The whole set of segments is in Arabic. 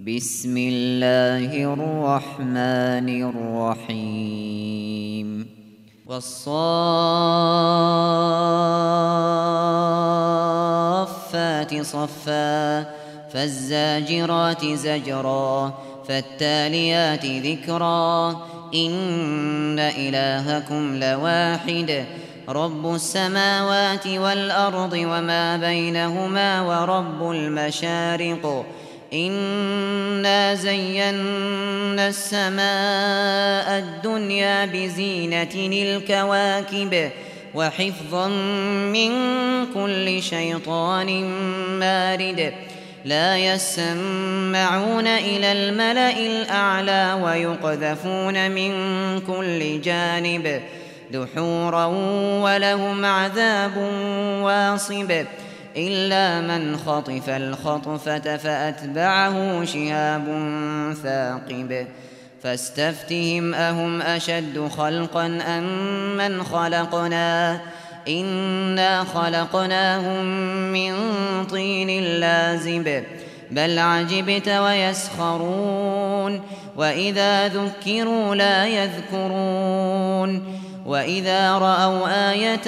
بسم الله الرحمن الرحيم والصافات صفا فالزاجرات زجرا فالتاليات ذكرا إن إلهكم لواحد رب السماوات والأرض وما بينهما ورب المشارق إنا زينا السماء الدنيا بزينة الكواكب وحفظا من كل شيطان مارد لا يسمعون إلى الملأ الأعلى ويقذفون من كل جانب دحورا ولهم عذاب واصب إلا من خطف الخطفة فأتبعه شهاب ثاقب فاستفتهم أهم أشد خلقا أم من خلقنا إنا خلقناهم من طين لازب بل عجبت ويسخرون وإذا ذكروا لا يذكرون وإذا رأوا آية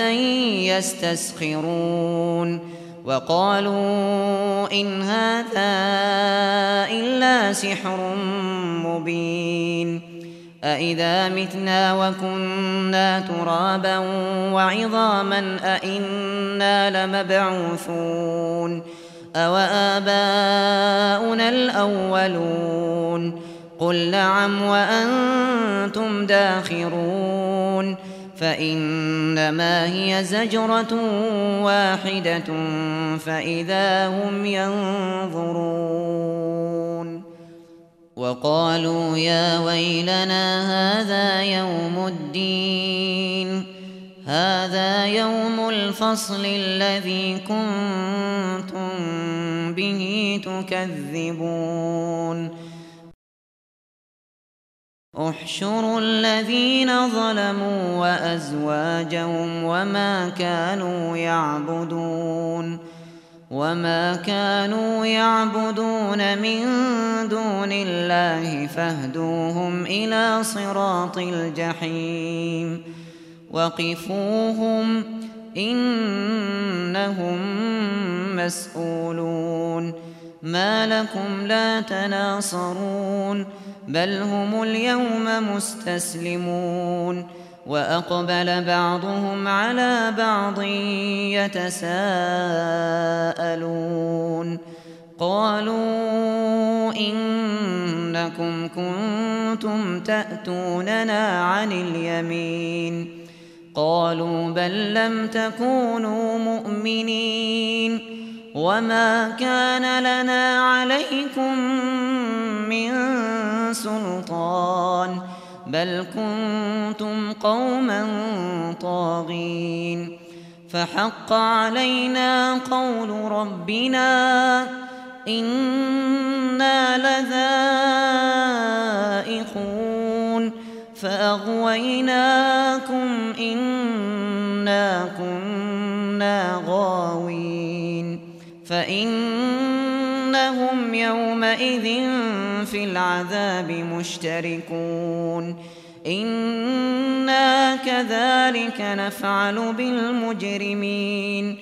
يستسخرون وقالوا إن هذا إلا سحر مبين أإذا متنا وكنا ترابا وعظاما أإنا لمبعوثون أوآباؤنا الأولون قل نعم وأنتم داخرون فإنما هي زجرة واحدة فإذا هم ينظرون وقالوا يا ويلنا هذا يوم الفصل الذي كنتم به تكذبون احشروا الذين ظلموا وأزواجهم وما كانوا يعبدون من دون الله فاهدوهم إلى صراط الجحيم وقفوهم إنهم مسؤولون ما لكم لا تناصرون بل هم اليوم مستسلمون وأقبل بعضهم على بعض يتساءلون قالوا إنكم كنتم تأتوننا عن اليمين قالوا بل لم تكونوا مؤمنين وما كان لنا عليكم من سلطان بل كنتم قوما طاغين فحق علينا قول ربنا إنا لذائقون فأغويناكم إنا كنا غاوين فإنهم يومئذ في العذاب مشتركون إنا كذلك نفعل بالمجرمين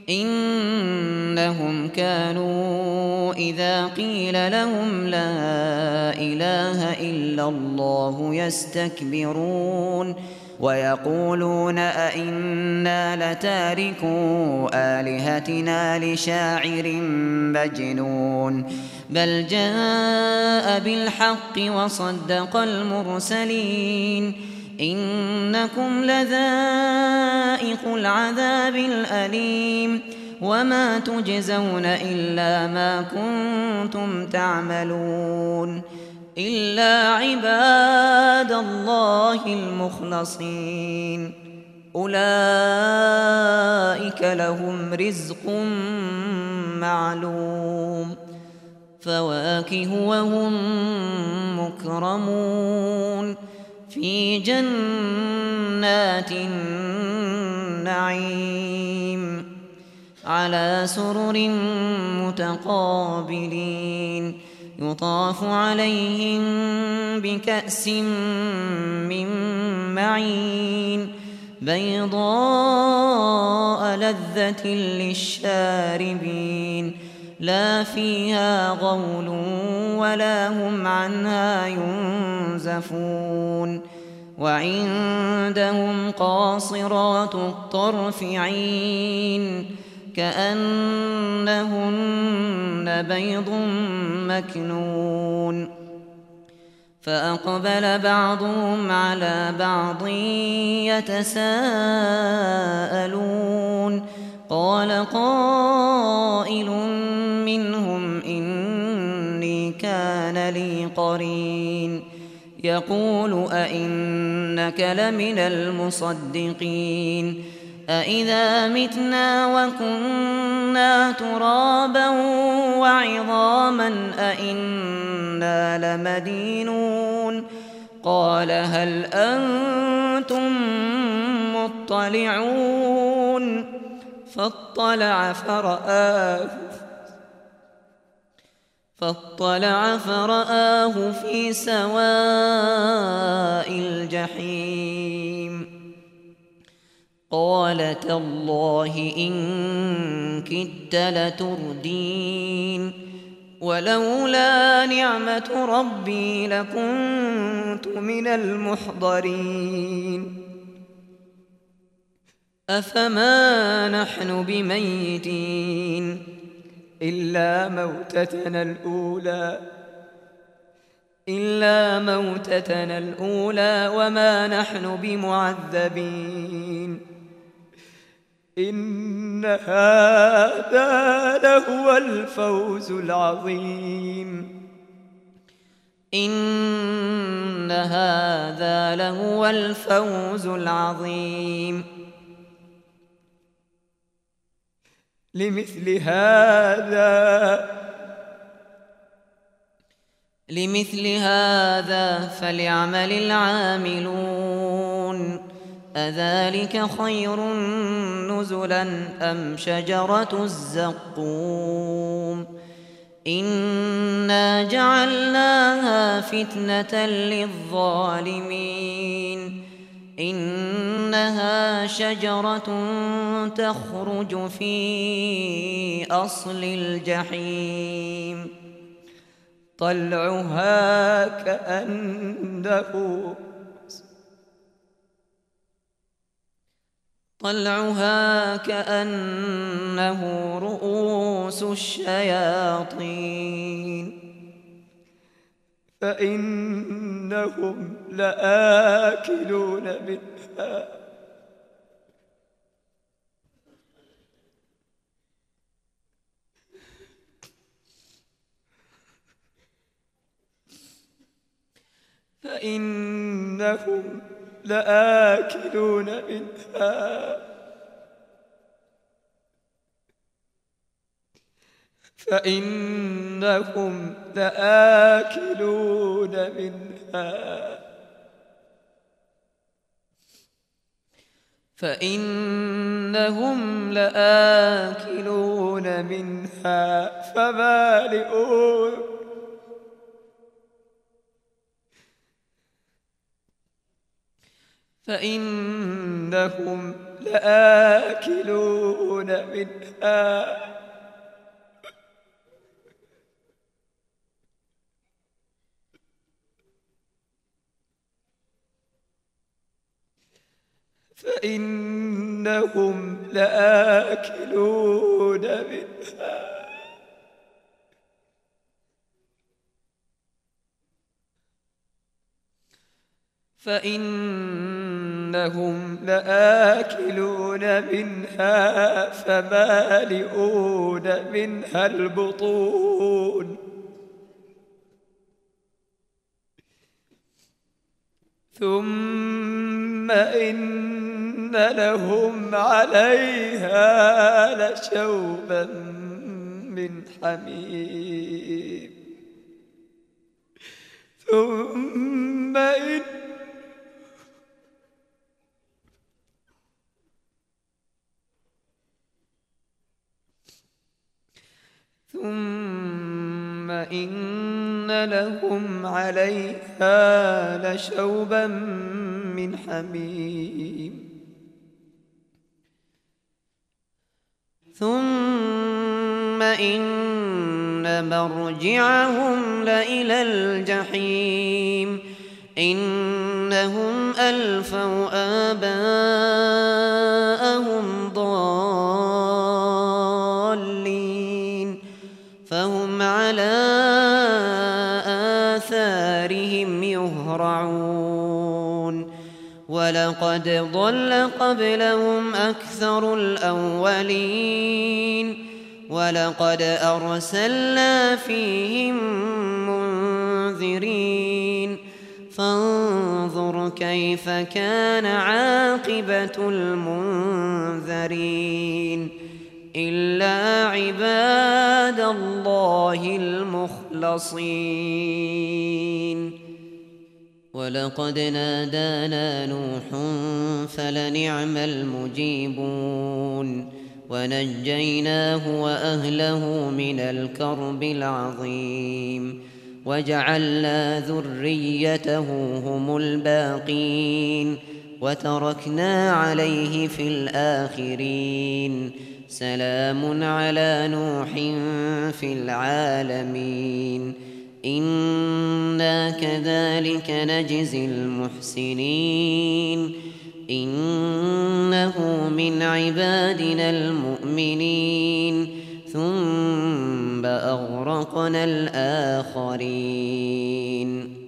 إنهم كانوا إذا قيل لهم لا إله إلا الله يستكبرون ويقولون أئنا لتاركو آلهتنا لشاعر مجنون بل جاء بالحق وصدق المرسلين إنكم لذائق العذاب الأليم وما تجزون إلا ما كنتم تعملون إلا عباد الله المخلصين أولئك لهم رزق معلوم فواكه وهم مكرمون في جنات النعيم على سرر متقابلين يطاف عليهم بكأس من معين بيضاء لذة للشاربين لا فيها غول ولا هم عنها ينزفون وعندهم قاصرات الطرف عين كأنهن بيض مكنون فأقبل بعضهم على بعض يتساءلون قال قائل منهم إني كان لي قرين يقول أئنك لمن المصدقين أإذا متنا وكنا ترابا وعظاما أإنا لمدينون قال هل أنتم مطلعون فاطلع فرآه في سواء الجحيم قال تالله إن كدت لتردين ولولا نعمة ربي لكنت من المحضرين أفما نحن بميتين إلا موتتنا الأولى وما نحن بمعذبين إن هذا لهو الفوز العظيم إن هذا لهو الفوز العظيم لمثل هذا فليعمل العاملون أذلك خير نزلا أم شجرة الزقوم إنا جعلناها فتنة للظالمين إنها شجرة تخرج في أصل الجحيم طلعها كأنه رؤوس الشياطين فإنهم لآكلون منها فإنهم لآكلون منها فمالئون منها البطون ثم إن لهم عليها لشوبا من حميم ثم إن لهم عليها لشوبا من حميم ثم إن مرجعهم لإلى الجحيم إنهم ألفوا آباءهم ضالين فهم على آثارهم يهرعون ولقد ضل قبلهم أكثر الأولين ولقد أرسلنا فيهم منذرين فانظر كيف كان عاقبة المنذرين إلا عباد الله المخلصين ولقد نادانا نوح فلنعم المجيبون ونجيناه وأهله من الكرب العظيم وجعلنا ذريته هم الباقين وتركنا عليه في الآخرين سلام على نوح في العالمين إنا كذلك نجزي المحسنين إنه من عبادنا المؤمنين ثم أغرقنا الآخرين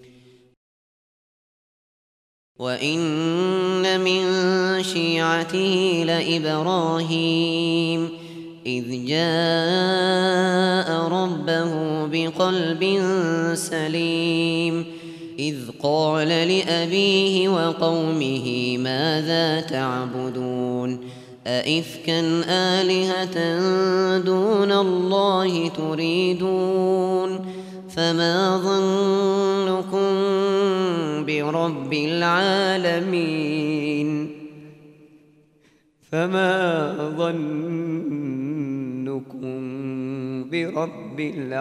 وإن من شيعته لإبراهيم إذ جاء ربه بقلب سليم إذ قال لأبيه وقومه ماذا تعبدون أئفكا آلهة دون الله تريدون فما ظنكم برب العالمين فما ظنكم برب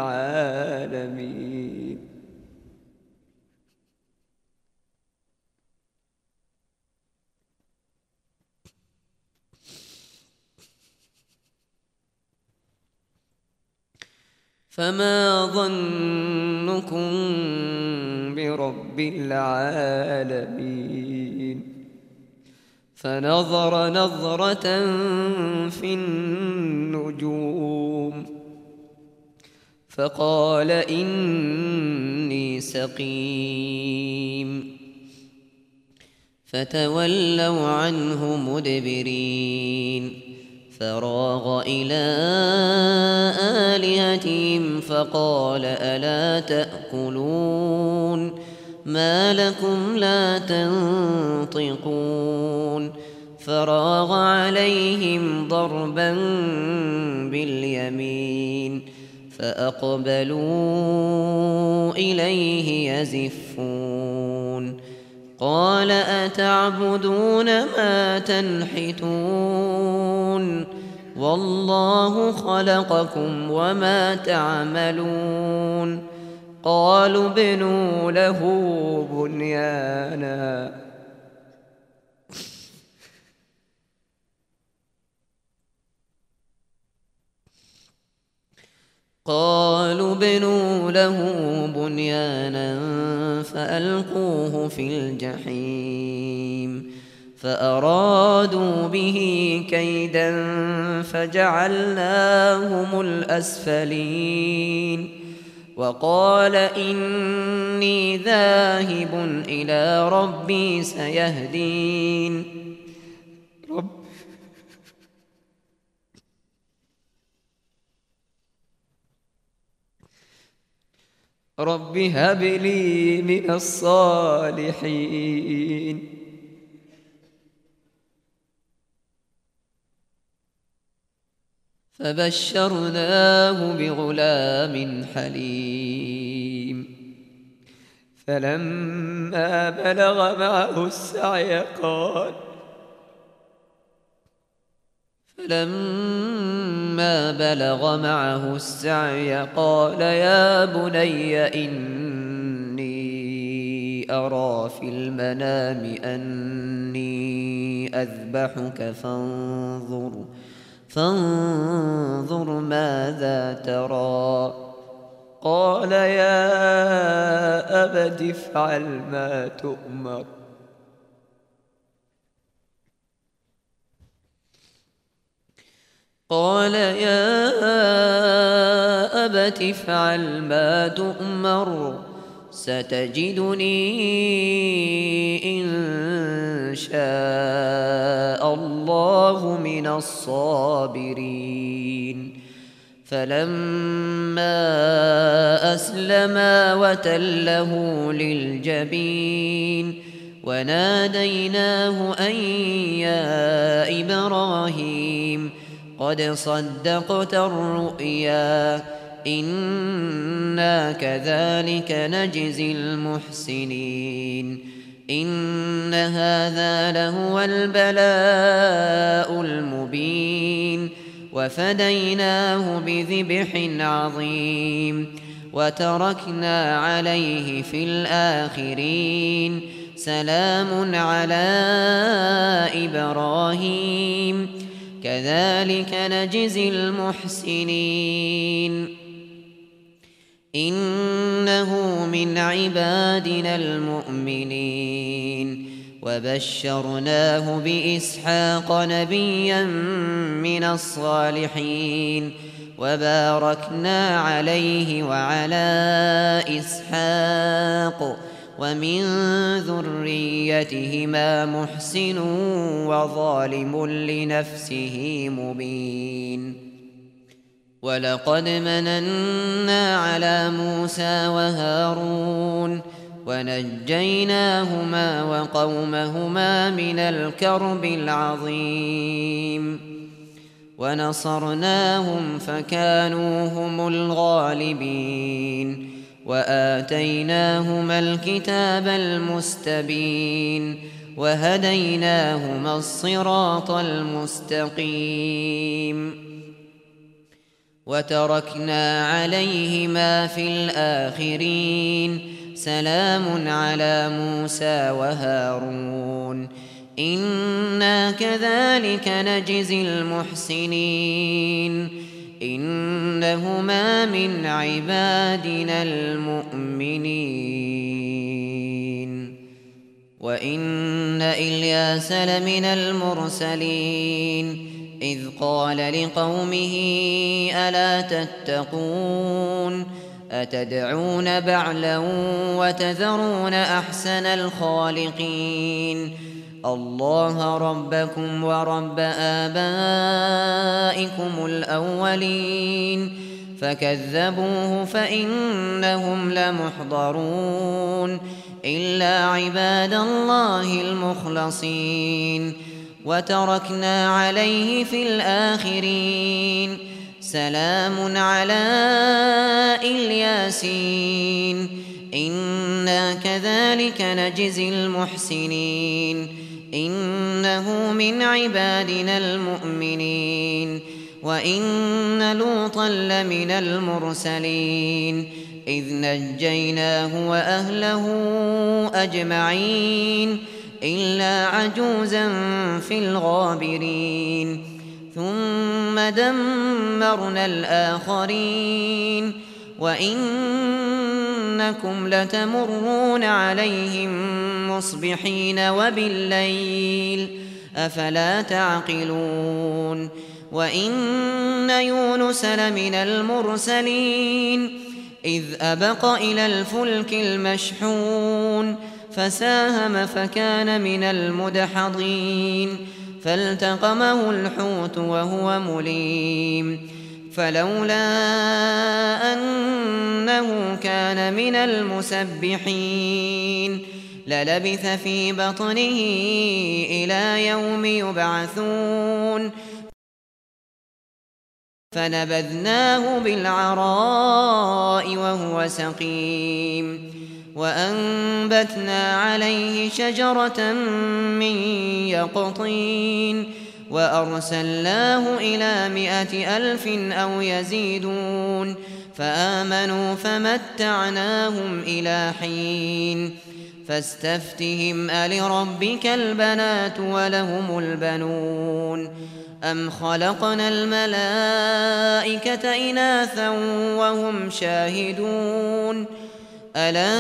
العالمين فما ظنكم برب العالمين فنظر نظرة في النجوم فقال إني سقيم فتولوا عنه مدبرين فراغ إلى آلهتهم فقال ألا تأكلون ما لكم لا تنطقون فراغ عليهم ضربا باليمين فأقبلوا إليه يزفون قال أتعبدون ما تنحتون والله خلقكم وما تعملون قالوا ابنوا له بنيانا فألقوه في الجحيم فأرادوا به كيدا فجعلناهم الأسفلين وقال إني ذاهب إلى ربي سيهدين رب هب لي من الصالحين فبشرناه بغلام حليم فلما بلغ معه السعي فلما بلغ معه السعي قال يا بني إني أرى في المنام أني أذبحك فانظر ماذا ترى. قال يا أبت افعل ما تؤمر ستجدني إن شاء الله من الصابرين. فلما أسلما وتله للجبين وناديناه أن يا إبراهيم قد صدقت الرؤيا إنا كذلك نجزي المحسنين إن هذا لهو البلاء المبين وفديناه بذبح عظيم وتركنا عليه في الآخرين سلام على إبراهيم كذلك نجزي المحسنين إنه من عبادنا المؤمنين وبشرناه بإسحاق نبيا من الصالحين وباركنا عليه وعلى إسحاق ومن ذريتهما محسن وظالم لنفسه مبين. ولقد مننا على موسى وهارون ونجيناهما وقومهما من الكرب العظيم ونصرناهم فكانوا هم الغالبين وآتيناهما الكتاب المستبين وهديناهما الصراط المستقيم وتركنا عليهما في الآخرين سلام على موسى وهارون إنا كذلك نجزي المحسنين إنهما من عبادنا المؤمنين. وإن إلياس لمن المرسلين إذ قال لقومه ألا تتقون أتدعون بعلا وتذرون أحسن الخالقين الله ربكم ورب آبائكم الأولين فكذبوه فإنهم لمحضرون إلا عباد الله المخلصين وتركنا عليه في الآخرين سلام على الياسين إنا كذلك نجزي المحسنين إنه من عبادنا المؤمنين. وإن لوطا لمن المرسلين إذ نجيناه وأهله أجمعين إلا عجوزا في الغابرين ثم دمرنا الآخرين وإنكم لتمرون عليهم مصبحين وبالليل أفلا تعقلون. وإن يونس لمن المرسلين إذ أبق إلى الفلك المشحون فساهم فكان من المدحضين فالتقمه الحوت وهو مليم فلولا أنه كان من المسبحين للبث في بطنه إلى يوم يبعثون فنبذناه بالعراء وهو سقيم وأنبتنا عليه شجرة من يقطين وأرسلناه إلى 100,000 أو يزيدون فآمنوا فمتعناهم إلى حين فاستفتهم ألربك البنات ولهم البنون أم خلقنا الملائكة إناثا وهم شاهدون ألا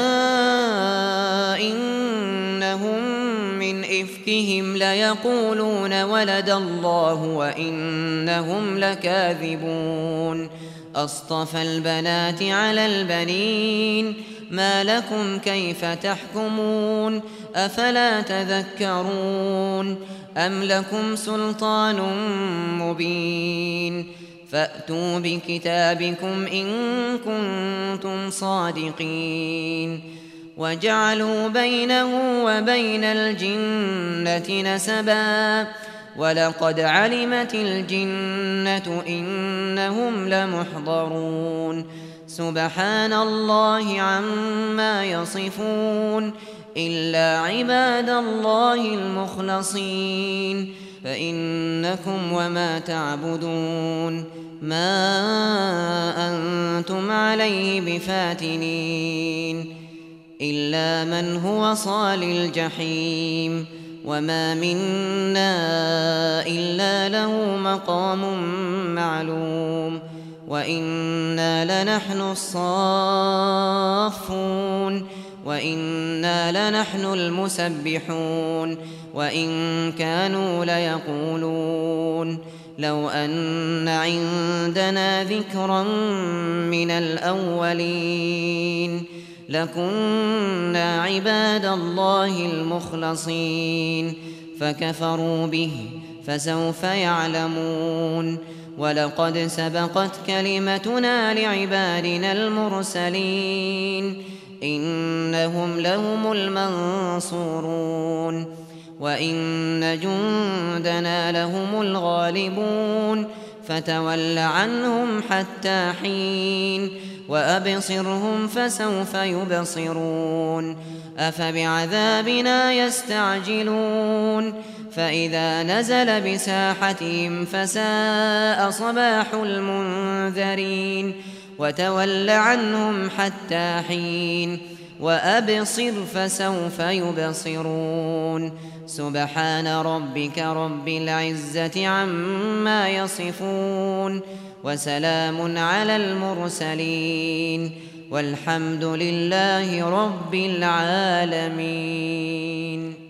إنهم من إفكهم ليقولون ولد الله وإنهم لكاذبون أصطفى البنات على البنين ما لكم كيف تحكمون أفلا تذكرون أم لكم سلطان مبين فأتوا بكتابكم إن كنتم صادقين وجعلوا بينه وبين الجنة نسبا ولقد علمت الجنة إنهم لمحضرون سبحان الله عما يصفون إلا عباد الله المخلصين فإنكم وما تعبدون ما أنتم عليه بفاتنين إلا من هو صال الجحيم وما منا إلا له مقام معلوم وإنا لنحن الصافون وإنا لنحن المسبحون وإن كانوا ليقولون لو أن عندنا ذكرا من الأولين لكنا عباد الله المخلصين فكفروا به فسوف يعلمون ولقد سبقت كلمتنا لعبادنا المرسلين إنهم لهم المنصورون وإن جندنا لهم الغالبون فتول عنهم حتى حين وأبصرهم فسوف يبصرون أفبعذابنا يستعجلون فإذا نزل بساحتهم فساء صباح المنذرين وتول عنهم حتى حين وأبصر فسوف يبصرون سبحان ربك رب العزة عما يصفون وسلام على المرسلين والحمد لله رب العالمين.